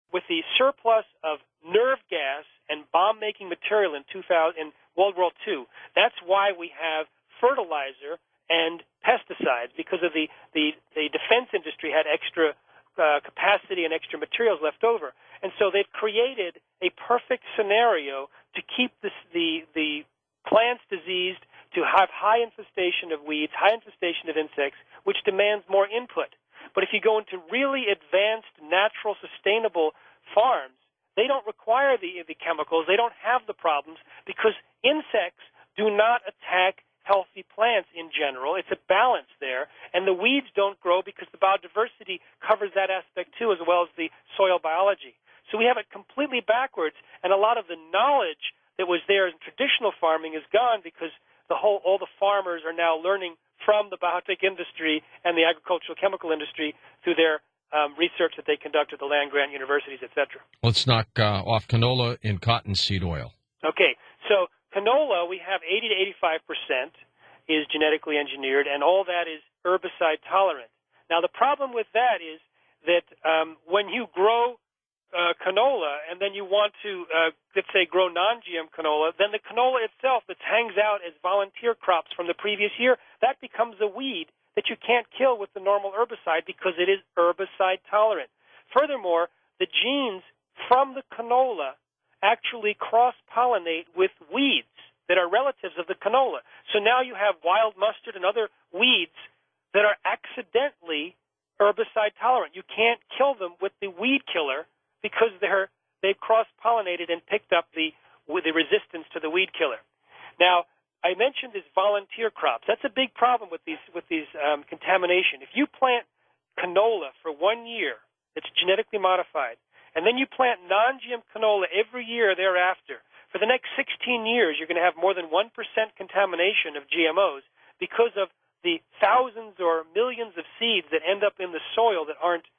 with the surplus of nerve gas and bomb-making material in World War II, that's why we have fertilizer and pesticides, because of the defense industry had extra capacity and extra materials left over. And so they've created a perfect scenario to keep the plants diseased, to have high infestation of weeds, high infestation of insects, which demands more input. But if you go into really advanced, natural, sustainable farms, they don't require the chemicals. They don't have the problems because insects do not attack healthy plants in general. It's a balance there. And the weeds don't grow because the biodiversity covers that aspect too, as well as the soil biology. So we have it completely backwards, and a lot of the knowledge that was there in traditional farming is gone because all the farmers are now learning from the biotech industry and the agricultural chemical industry through their research that they conduct at the land-grant universities, etc. Let's knock off canola and cottonseed oil. Okay, so canola, we have 80 to 85% is genetically engineered, and all that is herbicide tolerant. Now, the problem with that is that when you grow canola and then you want to, let's say, grow non-GM canola, then the canola itself that hangs out as volunteer crops from the previous year, that becomes a weed that you can't kill with the normal herbicide because it is herbicide tolerant. Furthermore, the genes from the canola actually cross-pollinate with weeds that are relatives of the canola. So now you have wild mustard and other weeds that are accidentally herbicide tolerant. You can't kill them with the weed killer because they've cross-pollinated and picked up the resistance to the weed killer. Now, I mentioned these volunteer crops. That's a big problem with these contamination. If you plant canola for 1 year that's genetically modified, and then you plant non-GM canola every year thereafter, for the next 16 years, you're going to have more than 1% contamination of GMOs because of the thousands or millions of seeds that end up in the soil that aren't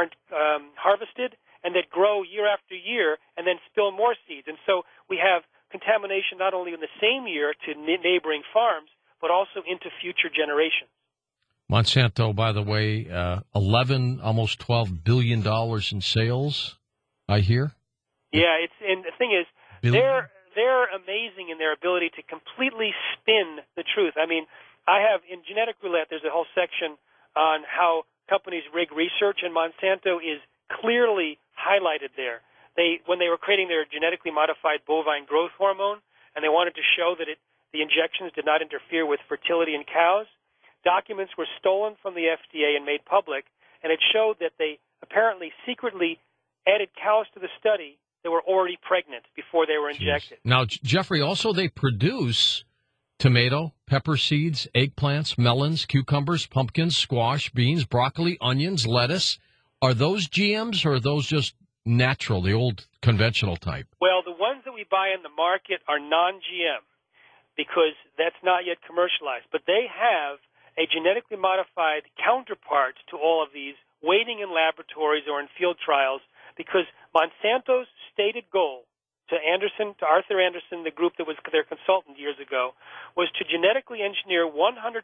harvested and that grow year after year and then spill more seeds. And so we have contamination not only in the same year to neighboring farms, but also into future generations. Monsanto, by the way, 11, almost $12 billion in sales, I hear. Yeah, and the thing is, they're amazing in their ability to completely spin the truth. I mean, I have in Genetic Roulette, there's a whole section on how companies rig research, and Monsanto is clearly highlighted there. When they were creating their genetically modified bovine growth hormone, and they wanted to show that the injections did not interfere with fertility in cows, documents were stolen from the FDA and made public, and it showed that they apparently secretly added cows to the study that were already pregnant before they were injected. Now, Jeffrey, also they produce tomato, pepper seeds, eggplants, melons, cucumbers, pumpkins, squash, beans, broccoli, onions, lettuce. Are those GMs or are those just natural, the old conventional type? Well, the ones that we buy in the market are non-GM because that's not yet commercialized. But they have a genetically modified counterpart to all of these waiting in laboratories or in field trials because Monsanto's stated goal to Arthur Anderson, the group that was their consultant years ago, was to genetically engineer 100%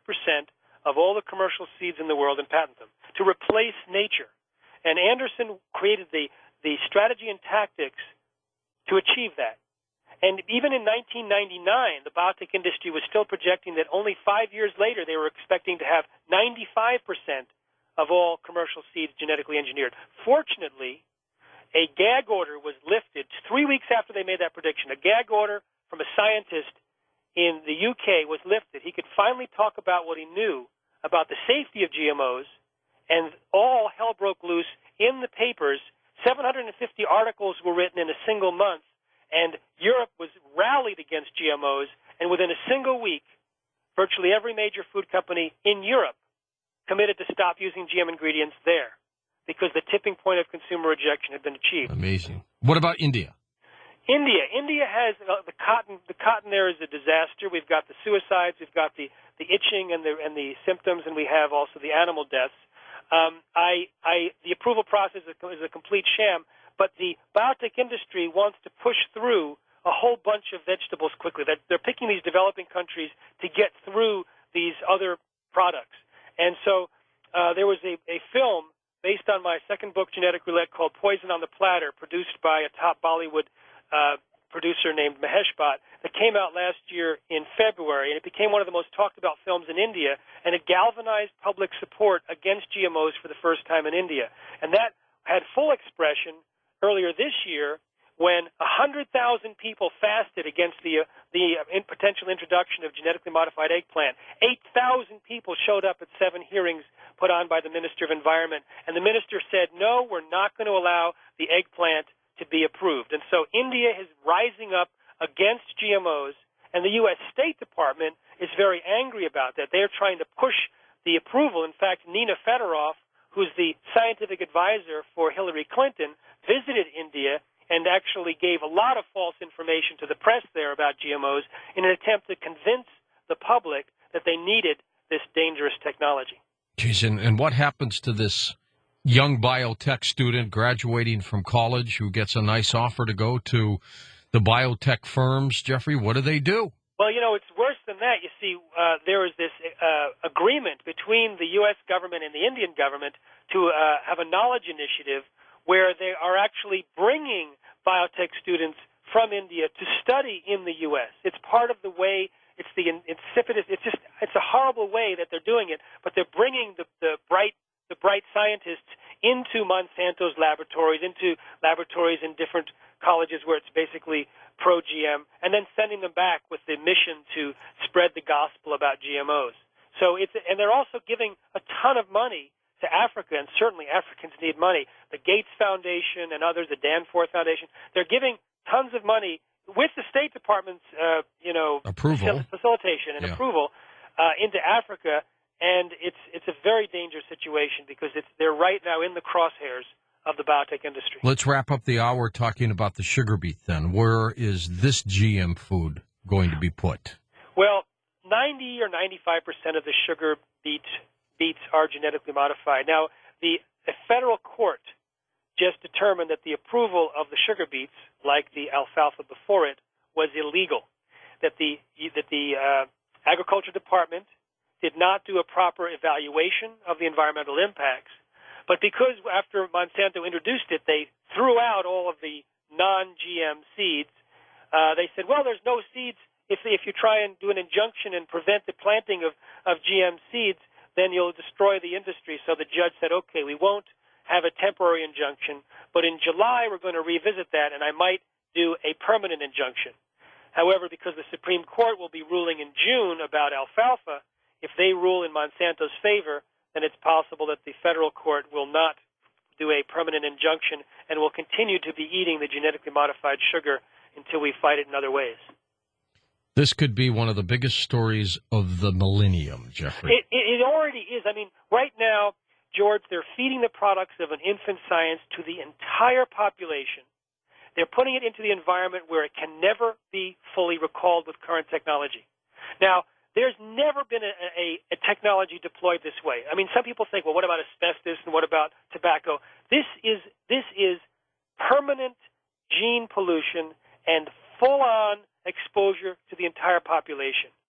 of all the commercial seeds in the world and patent them, to replace nature. And Anderson created the strategy and tactics to achieve that. And even in 1999, the biotech industry was still projecting that only 5 years later they were expecting to have 95% of all commercial seeds genetically engineered. Fortunately, a gag order was lifted 3 weeks after they made that prediction. A gag order from a scientist in the UK was lifted. He could finally talk about what he knew about the safety of GMOs, and all hell broke loose in the papers. 750 articles were written in a single month, and Europe was rallied against GMOs, and within a single week, virtually every major food company in Europe committed to stop using GM ingredients there because the tipping point of consumer rejection had been achieved. Amazing. What about India? India has the cotton. The cotton there is a disaster. We've got the suicides, we've got the itching and the symptoms, and we have also the animal deaths. The approval process is a complete sham, but the biotech industry wants to push through a whole bunch of vegetables quickly. They're picking these developing countries to get through these other products. And so there was a film based on my second book, Genetic Roulette, called Poison on the Platter, produced by a top Bollywood producer named Mahesh Bhatt, that came out last year in February, and it became one of the most talked about films in India, and it galvanized public support against GMOs for the first time in India. And that had full expression earlier this year when 100,000 people fasted against the potential introduction of genetically modified eggplant. 8,000 people showed up at 7 hearings put on by the Minister of Environment, and the minister said, no, we're not going to allow the eggplant to be approved. And so India is rising up against GMOs, and the U.S. State Department is very angry about that. They're trying to push the approval. In fact, Nina Fedorov, who's the scientific advisor for Hillary Clinton, visited India and actually gave a lot of false information to the press there about GMOs in an attempt to convince the public that they needed this dangerous technology. Geez, and what happens to this young biotech student graduating from college who gets a nice offer to go to the biotech firms? Jeffrey, what do they do? Well, it's worse than that. You see, there is this agreement between the U.S. government and the Indian government to have a knowledge initiative where they are actually bringing biotech students from India to study in the U.S. It's part of the way. It's the insipidus. It's a horrible way that they're doing it. But they're bringing the bright scientists into Monsanto's laboratories, into laboratories in different colleges where it's basically pro-GM, and then sending them back with the mission to spread the gospel about GMOs. So and they're also giving a ton of money to Africa, and certainly Africans need money. The Gates Foundation and others, the Danforth Foundation, they're giving tons of money with the State Department's, approval, facilitation and approval into Africa. And it's a very dangerous situation because they're right now in the crosshairs of the biotech industry. Let's wrap up the hour talking about the sugar beet then. Where is this GM food going to be put? Well, 90 or 95% of the sugar beets are genetically modified. Now, the federal court just determined that the approval of the sugar beets, like the alfalfa before it, was illegal. That the Agriculture Department did not do a proper evaluation of the environmental impacts. But because after Monsanto introduced it, they threw out all of the non-GM seeds, they said, well, there's no seeds. If you try and do an injunction and prevent the planting of GM seeds, then you'll destroy the industry. So the judge said, okay, we won't have a temporary injunction, but in July we're going to revisit that, and I might do a permanent injunction. However, because the Supreme Court will be ruling in June about alfalfa, if they rule in Monsanto's favor, then it's possible that the federal court will not do a permanent injunction and will continue to be eating the genetically modified sugar until we fight it in other ways. This could be one of the biggest stories of the millennium, Jeffrey. It already is. I mean, right now, George, they're feeding the products of an infant science to the entire population. They're putting it into the environment where it can never be fully recalled with current technology. Now, there's never been a technology deployed this way. I mean, some people think, well, what about asbestos and what about tobacco? This is permanent gene pollution and full-on exposure to the entire population.